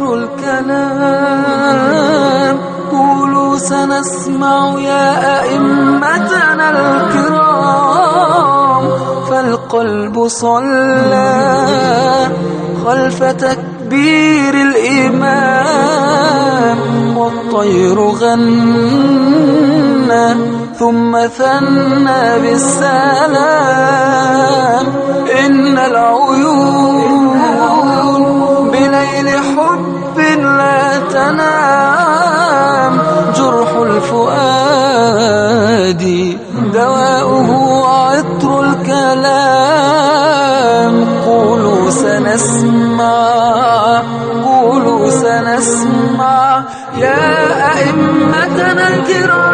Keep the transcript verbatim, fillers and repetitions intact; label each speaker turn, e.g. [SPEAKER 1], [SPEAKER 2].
[SPEAKER 1] عطر الكلام. قولوا سنسمع يا أئمتنا الكرام، فالقلب صلى خلف تكبير الإمام، والطير غنى ثم ثنى بالسلام. إن العيون بليل حب لا تنام، جرح الفؤاد دواؤه عطر الكلام. قولوا سنسمع، قولوا سنسمع يا أئمتنا الكرام.